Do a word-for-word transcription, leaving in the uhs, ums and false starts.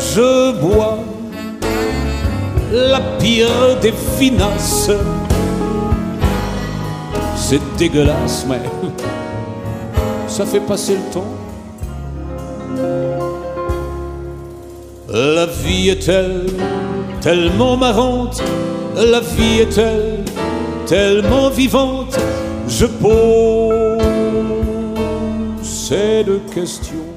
je bois la pire des finasses. C'est dégueulasse, mais ça fait passer le temps. La vie est-elle tellement marrante, la vie est-elle tellement vivante, je pose ces deux questions.